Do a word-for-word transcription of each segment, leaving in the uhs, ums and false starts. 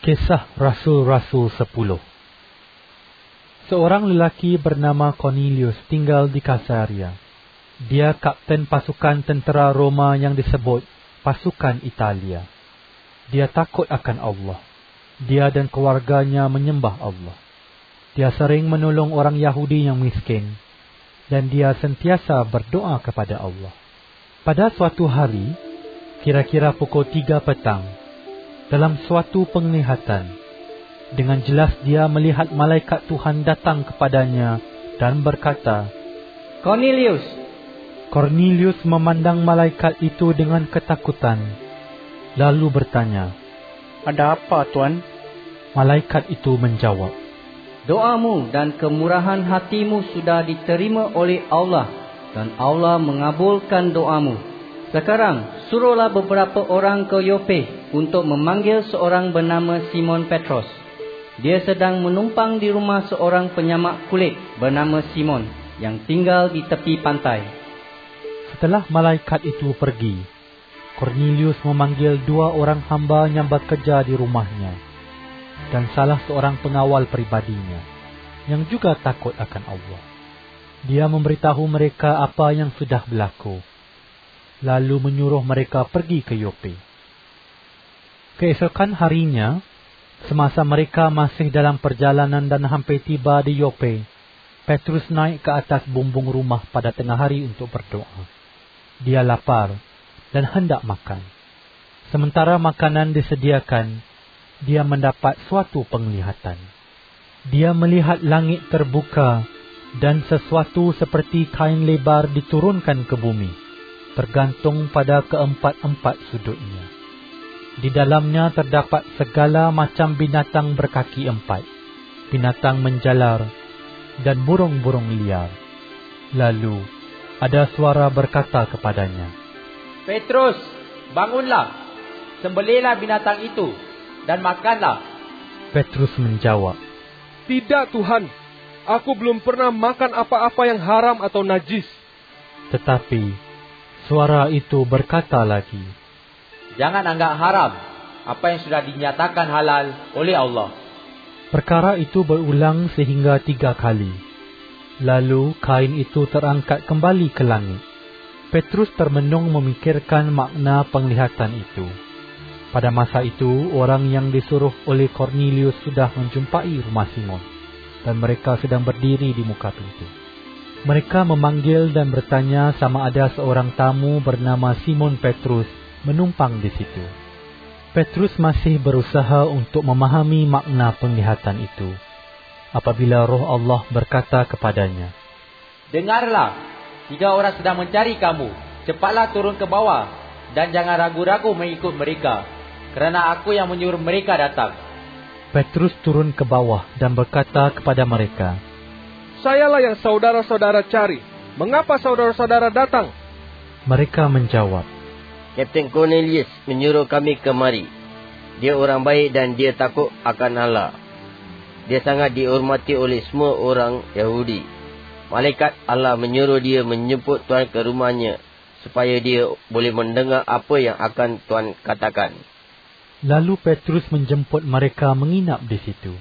Kisah Rasul-Rasul sepuluh. Seorang lelaki bernama Cornelius tinggal di Kaisarea. Dia kapten pasukan tentera Roma yang disebut pasukan Italia. Dia takut akan Allah. Dia dan keluarganya menyembah Allah. Dia sering menolong orang Yahudi yang miskin. Dan dia sentiasa berdoa kepada Allah. Pada suatu hari, kira-kira pukul tiga petang, dalam suatu penglihatan, dengan jelas dia melihat malaikat Tuhan datang kepadanya dan berkata, Cornelius. Cornelius memandang malaikat itu dengan ketakutan, lalu bertanya, Ada apa, Tuan? Malaikat itu menjawab, Doamu dan kemurahan hatimu sudah diterima oleh Allah, dan Allah mengabulkan doamu. Sekarang, suruhlah beberapa orang ke Yope untuk memanggil seorang bernama Simon Petrus. Dia sedang menumpang di rumah seorang penyamak kulit bernama Simon yang tinggal di tepi pantai. Setelah malaikat itu pergi, Cornelius memanggil dua orang hamba yang bekerja di rumahnya dan salah seorang pengawal pribadinya yang juga takut akan Allah. Dia memberitahu mereka apa yang sudah berlaku, lalu menyuruh mereka pergi ke Yope. Keesokan harinya, semasa mereka masih dalam perjalanan dan hampir tiba di Yope, Petrus naik ke atas bumbung rumah pada tengah hari untuk berdoa. Dia lapar dan hendak makan. Sementara makanan disediakan, dia mendapat suatu penglihatan. Dia melihat langit terbuka dan sesuatu seperti kain lebar diturunkan ke bumi, tergantung pada keempat-empat sudutnya. Di dalamnya terdapat segala macam binatang berkaki empat, binatang menjalar, dan burung-burung liar. Lalu, ada suara berkata kepadanya, Petrus, bangunlah, sembelihlah binatang itu, dan makanlah. Petrus menjawab, Tidak, Tuhan. Aku belum pernah makan apa-apa yang haram atau najis. Tetapi suara itu berkata lagi, Jangan anggap haram apa yang sudah dinyatakan halal oleh Allah. Perkara itu berulang sehingga tiga kali. Lalu kain itu terangkat kembali ke langit. Petrus termenung memikirkan makna penglihatan itu. Pada masa itu, orang yang disuruh oleh Cornelius sudah menjumpai rumah Simon, dan mereka sedang berdiri di muka pintu. Mereka memanggil dan bertanya sama ada seorang tamu bernama Simon Petrus menumpang di situ. Petrus masih berusaha untuk memahami makna penglihatan itu, apabila Roh Allah berkata kepadanya, Dengarlah, tiga orang sedang mencari kamu. Cepatlah turun ke bawah, dan jangan ragu-ragu mengikut mereka, kerana aku yang menyuruh mereka datang. Petrus turun ke bawah dan berkata kepada mereka, Sayalah yang saudara-saudara cari. Mengapa saudara-saudara datang? Mereka menjawab, Kapten Cornelius menyuruh kami kemari. Dia orang baik dan dia takut akan Allah. Dia sangat dihormati oleh semua orang Yahudi. Malaikat Allah menyuruh dia menjemput Tuan ke rumahnya, supaya dia boleh mendengar apa yang akan Tuan katakan. Lalu Petrus menjemput mereka menginap di situ.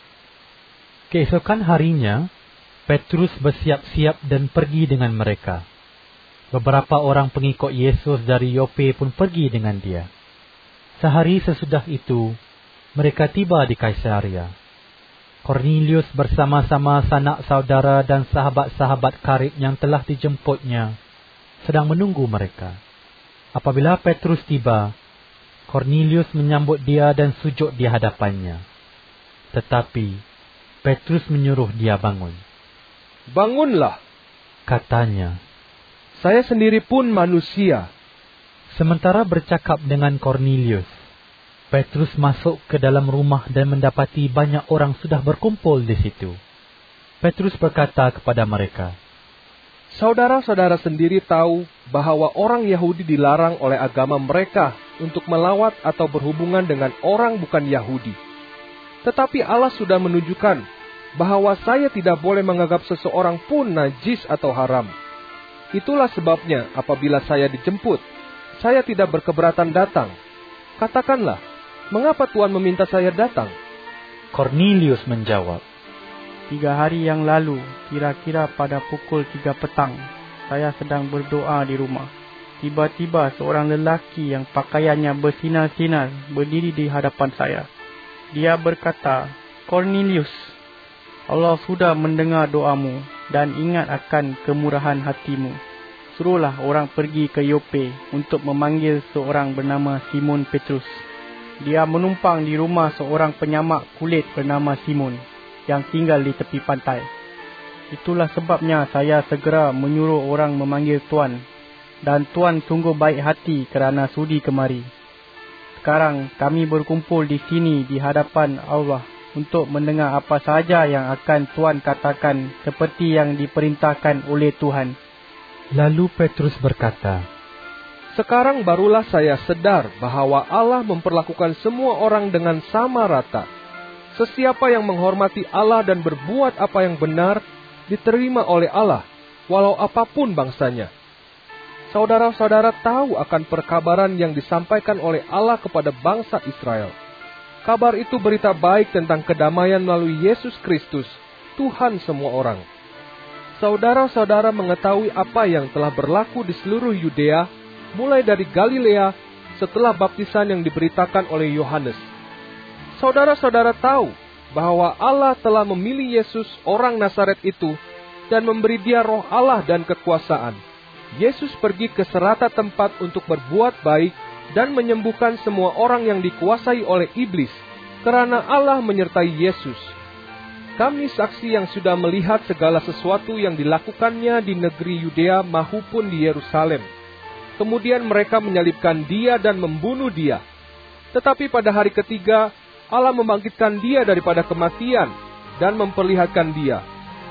Keesokan harinya, Petrus bersiap-siap dan pergi dengan mereka. Beberapa orang pengikut Yesus dari Yope pun pergi dengan dia. Sehari sesudah itu, mereka tiba di Kaisarea. Cornelius bersama-sama sanak saudara dan sahabat-sahabat karib yang telah dijemputnya sedang menunggu mereka. Apabila Petrus tiba, Cornelius menyambut dia dan sujud di hadapannya. Tetapi Petrus menyuruh dia bangun. Bangunlah, Katanya. Saya sendiri pun manusia. Sementara bercakap dengan Cornelius, Petrus masuk ke dalam rumah dan mendapati banyak orang sudah berkumpul di situ. Petrus berkata kepada mereka, Saudara-saudara sendiri tahu bahwa orang Yahudi dilarang oleh agama mereka untuk melawat atau berhubungan dengan orang bukan Yahudi. Tetapi Allah sudah menunjukkan bahwa saya tidak boleh menganggap seseorang pun najis atau haram. Itulah sebabnya apabila saya dijemput, saya tidak berkeberatan datang. Katakanlah, Mengapa Tuhan meminta saya datang?" Kornelius menjawab, Tiga hari yang lalu, kira-kira pada pukul tiga petang, saya sedang berdoa di rumah. Tiba-tiba seorang lelaki yang pakaiannya bersinar-sinar berdiri di hadapan saya. Dia berkata, "Kornelius, Allah sudah mendengar doamu dan ingat akan kemurahan hatimu. Suruhlah orang pergi ke Yope untuk memanggil seorang bernama Simon Petrus. Dia menumpang di rumah seorang penyamak kulit bernama Simon yang tinggal di tepi pantai. Itulah sebabnya saya segera menyuruh orang memanggil Tuan, dan Tuan sungguh baik hati kerana sudi kemari. Sekarang kami berkumpul di sini di hadapan Allah untuk mendengar apa sahaja yang akan Tuan katakan seperti yang diperintahkan oleh Tuhan." Lalu Petrus berkata, "Sekarang barulah saya sadar bahwa Allah memperlakukan semua orang dengan sama rata. Sesiapa yang menghormati Allah dan berbuat apa yang benar, diterima oleh Allah, walau apapun bangsanya. Saudara-saudara tahu akan perkabaran yang disampaikan oleh Allah kepada bangsa Israel. Kabar itu berita baik tentang kedamaian melalui Yesus Kristus, Tuhan semua orang. Saudara-saudara mengetahui apa yang telah berlaku di seluruh Yudea, mulai dari Galilea setelah baptisan yang diberitakan oleh Yohanes. Saudara-saudara tahu bahwa Allah telah memilih Yesus orang Nazaret itu dan memberi dia roh Allah dan kekuasaan. Yesus pergi ke serata tempat untuk berbuat baik dan menyembuhkan semua orang yang dikuasai oleh iblis, kerana Allah menyertai Yesus. Kami saksi yang sudah melihat segala sesuatu yang dilakukannya di negeri Yudea maupun di Yerusalem. Kemudian mereka menyalibkan dia dan membunuh dia. Tetapi pada hari ketiga, Allah membangkitkan dia daripada kematian dan memperlihatkan dia.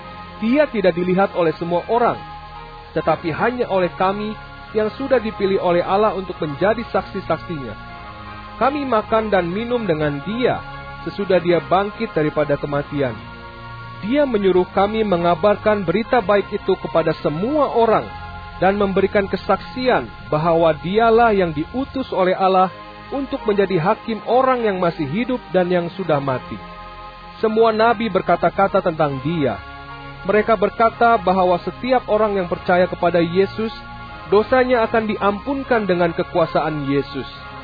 Dia tidak dilihat oleh semua orang, tetapi hanya oleh kami yang sudah dipilih oleh Allah untuk menjadi saksi-saksinya. Kami makan dan minum dengan dia sesudah dia bangkit daripada kematian. Dia menyuruh kami mengabarkan berita baik itu kepada semua orang dan memberikan kesaksian bahwa dialah yang diutus oleh Allah untuk menjadi hakim orang yang masih hidup dan yang sudah mati. Semua nabi berkata-kata tentang dia. Mereka berkata bahwa setiap orang yang percaya kepada Yesus, dosanya akan diampunkan dengan kekuasaan Yesus."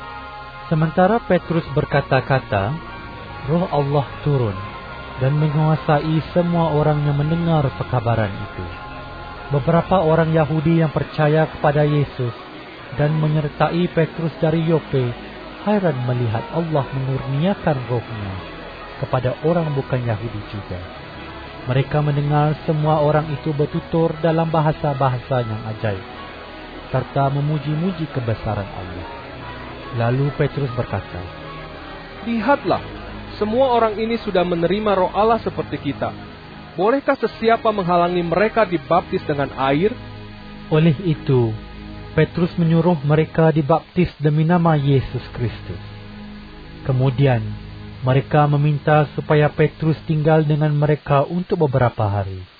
Sementara Petrus berkata-kata, Roh Allah turun dan menguasai semua orang yang mendengar perkabaran itu. Beberapa orang Yahudi yang percaya kepada Yesus dan menyertai Petrus dari Yope heran melihat Allah mengurniakan rohnya kepada orang bukan Yahudi juga. Mereka mendengar semua orang itu bertutur dalam bahasa-bahasa yang ajaib, serta memuji-muji kebesaran Allah. Lalu Petrus berkata, "Lihatlah, semua orang ini sudah menerima roh Allah seperti kita. Bolehkah sesiapa menghalangi mereka dibaptis dengan air?" Oleh itu, Petrus menyuruh mereka dibaptis demi nama Yesus Kristus. Kemudian, mereka meminta supaya Petrus tinggal dengan mereka untuk beberapa hari.